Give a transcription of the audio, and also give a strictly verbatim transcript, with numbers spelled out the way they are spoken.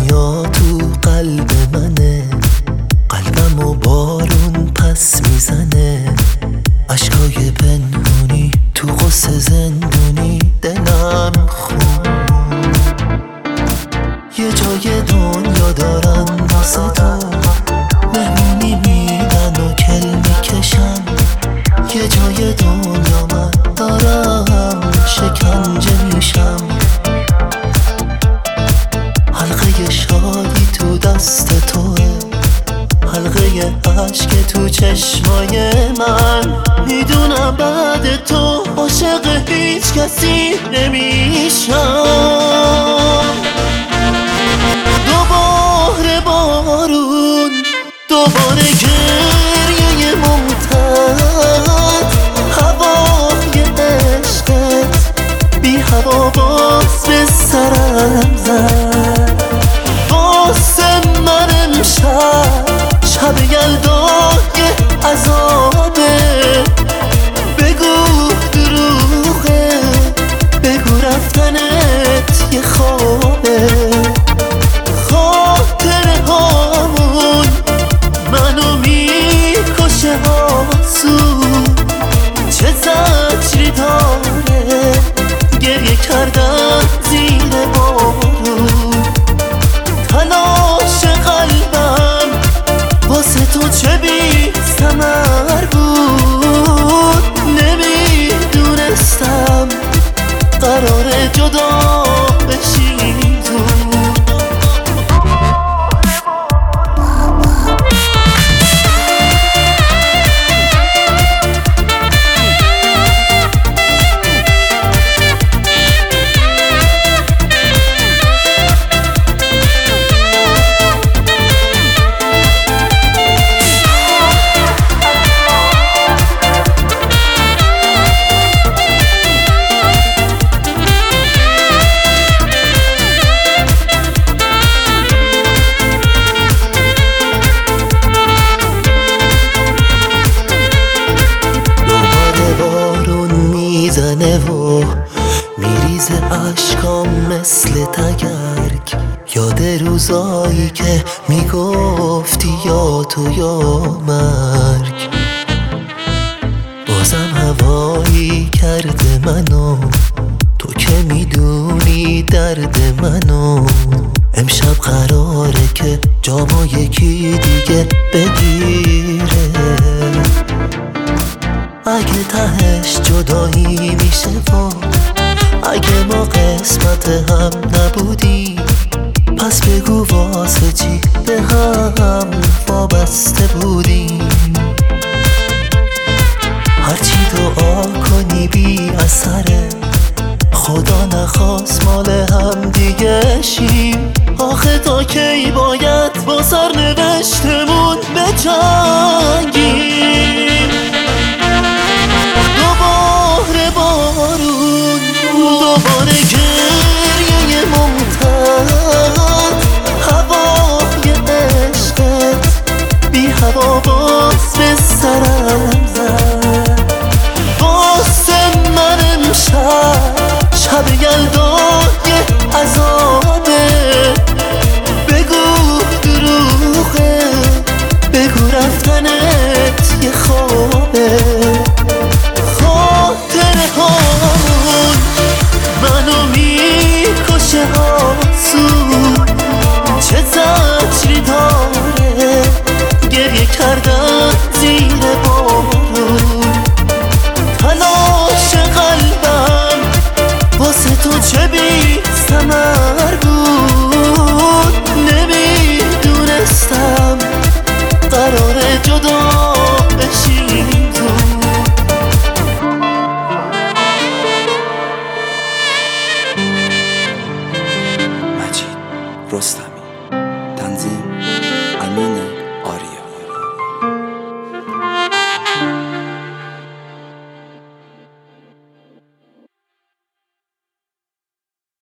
دنیا تو قلب منه، قلبمو بارون پس میزنه، اشکای پنهونی تو غصه زندونی دلم خون. یه جای دنیا دارن واسه تو، مهمونی میدن و کل میکشن. یه جای دنیا من دارم شکنجه میشم، حلقه شادی تو دست توه، حلقه عشق تو چشمای من. میدونم بعد تو عاشق هیچ کسی نمیشم. دوباره بارون، دوباره گریه ممتد، هوای عشقت بی هوا باز به سرم زد. واسه من امشب شب یلدای عذابه، بگو دروغه، بگو رفتنت یه خوابه. خاطره هامون منو میکشه آسون، چه زجری داره گریه کردن زیر بارون. تلاش قلبم واسه تو چه بی ثمر بود، نمیدونستم قراره جدا بشیم زود. میزنه و میریزه اشکام مثل تگرگ، یاد روزایی که میگفتی یا تو یا مرگ. بازم هوایی کرده منو، تو که میدونی درد منو. امشب قراره که جامو یکی دیگه بگیره، اگه تهش جدایی میشه و اگه ما قسمت هم نبودیم، پس بگو واسه چی به هم وابسته بودیم. هرچی دعا کنی بی اثره، خدا نخواست مال هم دیگه شیم. آخه تا کی باید با سرنوشتمون بجنگیم؟ دوباره بارون، دوباره گریه ممتد، هوای عشقت بی هوا باز به سرم زد. واسه من امشب شب یلدای عذابه، بگو دروغه، بگو رفتنت یه خوابه. خاطره هامون منو میکشه آسون، چه زجری داره گریه کردن زیر بارون. تلاش قلبم واسه تو چه بی ثمر بود، نمیدونستم قراره جدا بشیم زود. مجید رستمی، تنظیم امین